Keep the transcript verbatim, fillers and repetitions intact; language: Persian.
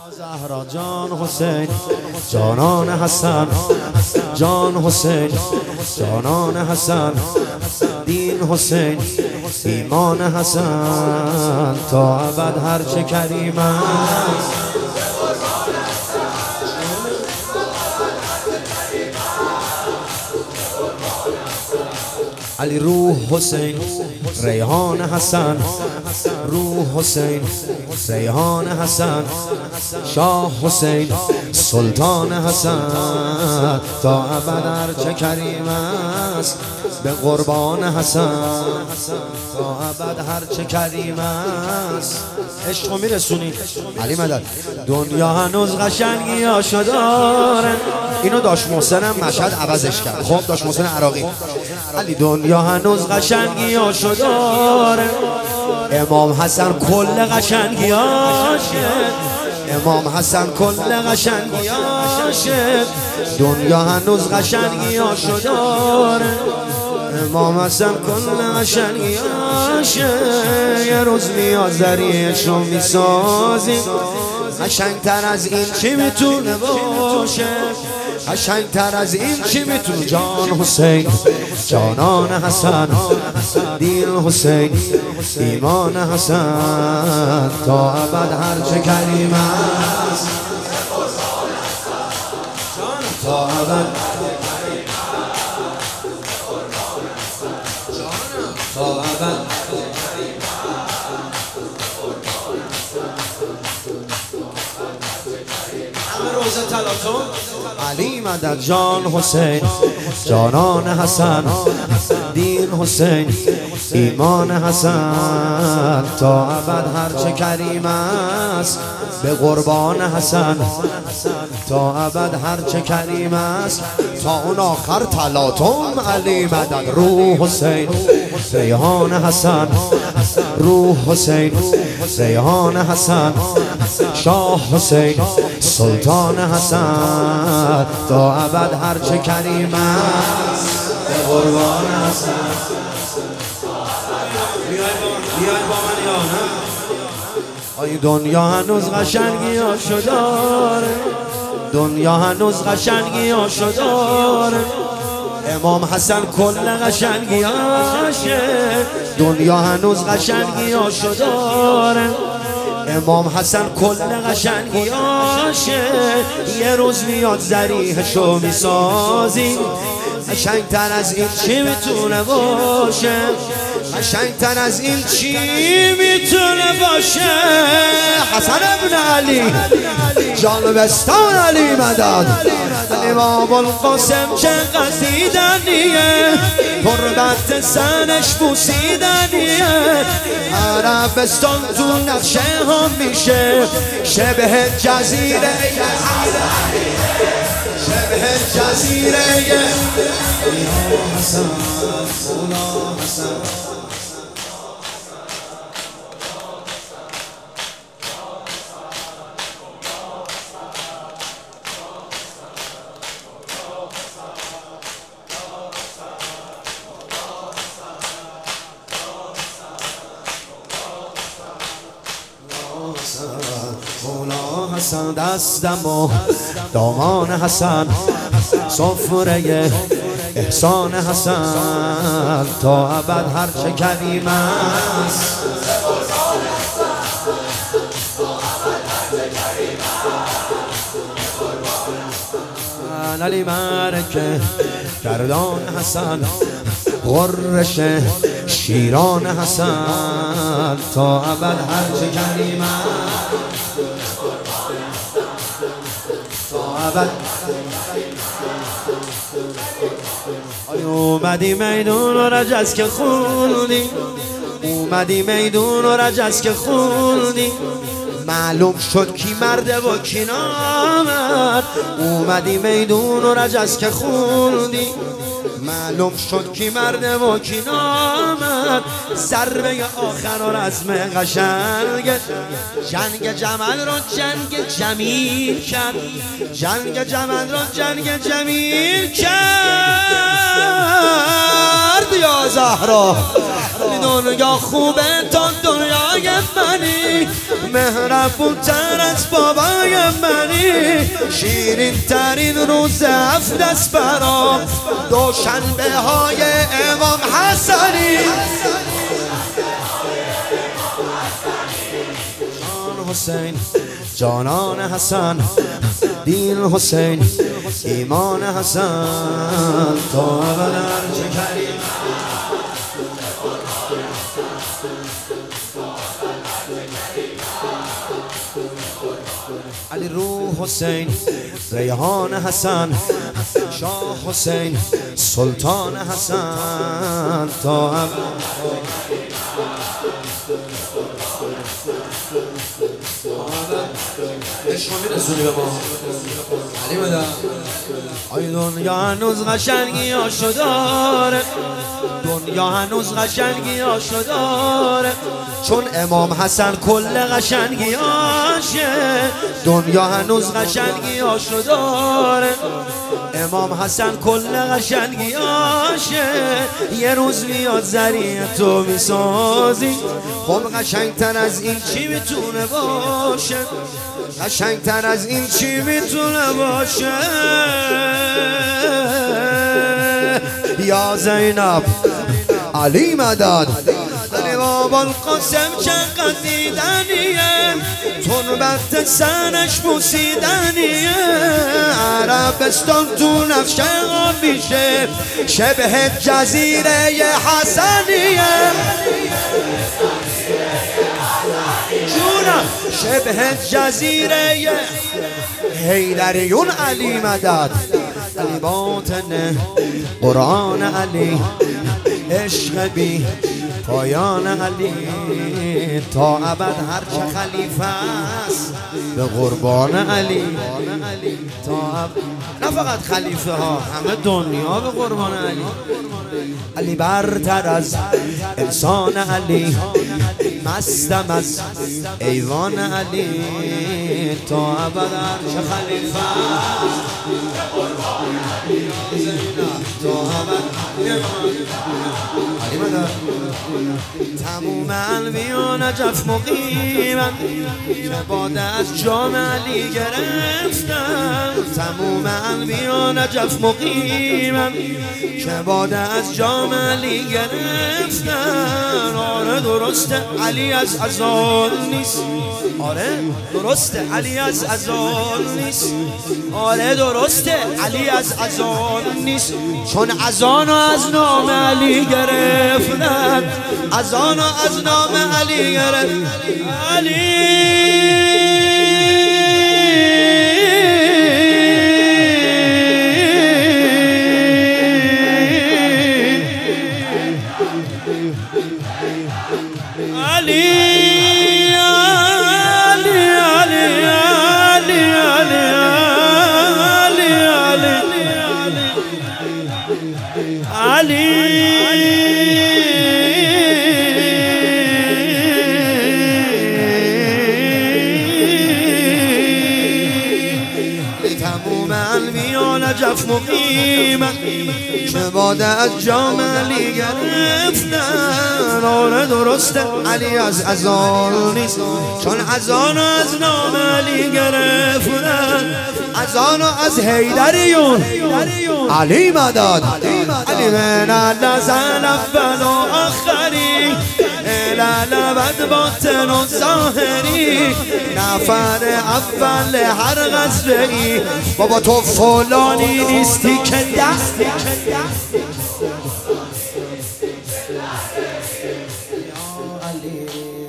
زهرا جان حسین جانان حسن، جان حسین جانان حسن، دین حسین ایمان حسن، تا ابد هرچه کریم است. علی روح حسین ریحان حسن، روح حسین ریحان حسن، شاه حسین سلطان حسن، تا ابد هرچه کریم است. به قربان حسن تا ابد هرچه کریم است. عشقو میرسونی علی مدد. دنیا هنوز قشنگی هاشو داره. اینو داش محسنم مشهد عوضش کرد. خب داش محسن عراقی. علی دنیا هنوز قشنگی هاشو داره. امام حسن کل قشنگی هاشه، امام حسن کل قشنگی هاشه. دنیا هنوز قشنگی هاشو داره. امام حسن کل قشنگی هاشه. یه روز میاد ذریعشو میسازیم. قشنگتر از این چی میتونه باشه؟ قشنگتر از این چی میتونه؟ جان حسین جانان حسن، دین حسین ایمان حسن، تا ابد هرچه کریم است. تا ابد تا ابد روزه تلاطم. علی مدد جان حسین جانان حسن، دین حسین ایمان حسن، تا ابد هرچه کریم است. به قربان حسن تا ابد هرچه کریم است. تا اون آخر تلاطم. علی مدد روح حسین ریحان حسن، روح حسین ریحان حسن، شاه حسین سلطان حسن، تا ابد هرچه کریم است. به قربان حسن. بیای با من یا نه؟ آی دنیا هنوز قشنگی هاشو داره. دنیا هنوز قشنگی هاشو داره. امام حسن کل قشنگی هاشه. دنیا هنوز قشنگی هاشو داره. امام حسن کل قشنگی هاشه. یه روز میاد ذریعشو میسازیم. قشنگتر از این چی میتونه باشه؟ قشنگتر از این چی میتونه باشه؟ حسن ابن علی جانبستان علی مدد. امام القاسم چه قصیدنیه، قربت سنش بوسیدنیه. عربستان تو نقشه هم میشه شبه جزیره، شبه جزیره. یا حسن مولا حسن. مولا حسن دستم و دامان حسن، سفره احسان حسن، تا ابد هرچه کریم است. علی مرکه گردان حسن، غرش شیران حسن، تا ابد هرچه کریم است. تا ابد. اومدی میدون و رجز که خوندی، اومدی میدون و رجز که خوندی، معلوم شد کی مرده و کی نامرد. اومدی میدون و رجز که خوندی، معلوم شد کی مرده و کی نامرد. ضربه آخر و رزم قشنگ، جنگ جمل رو جنگ جمیل کرد، جنگ جمل رو جنگ جمیل کرد. یا زهرا دنیا خوبه تا دنیای منی، مهربون تر از بابای منی شیرین ترین روز هفت دست برام دوشنبه های امام حسنی جان حسین جانان حسن دین حسین ایمان حسن تا ابد ارج کریم علی روح حسین ریحان حسن شاه حسین سلطان حسن تا ابد عشقا میرسونی به ما علی بدا آی دنیا هنوز قشنگی هاشو داره دنیا هنوز قشنگی هاشو داره چون امام حسن کل قشنگی هاشه دنیا هنوز قشنگی هاشو داره امام حسن کل قشنگی هاشه یه روز میاد ذریع تو میسازی خب قشنگتر از این چی میتونه باشه قشنگتر از این چی میتونه باشه یا زینب علی مدد علی بابا القاسم چقدر دیدنیه تربت سنش بوسیدنیه عربستان تو نفش میشه شبه جزیره حسنیه جونم شبه جزیره حیدریون علی مدد علی باطن قرآن علی عشق بی پایان علی تا ابد هرچه خلیفه است به قربان علی تا ابد نه فقط خلیفه ها همه دنیا به قربان علی علی برتر از انسان علی مستم از ایوان علی تا ابد هرچه خلیفه است به قربان علی تا ابد علی مدد تموم الویا نجف مقیمم که باده از جام علی گرفتم تموم الویا نجف مقیمم که باده از جام علی گرفتم آره درسته علی از ازال نیست آره درسته علی از ازال نیست آره درسته علی از ازال نیست چون ازانو از نام علی گرفتن ازانو از نام علی گرفت علی نجف مقیمم که باده از جام علی گرفتن آره درسته علی از ازال نیست چون ازانو از نام علی گرفتن ازانو از حیدریون علی مدد علی من النزل اول و آخری لبد باطن و ظاهری نفر اول هر غزوه ای بابا تو فلانی نیستی که دست علی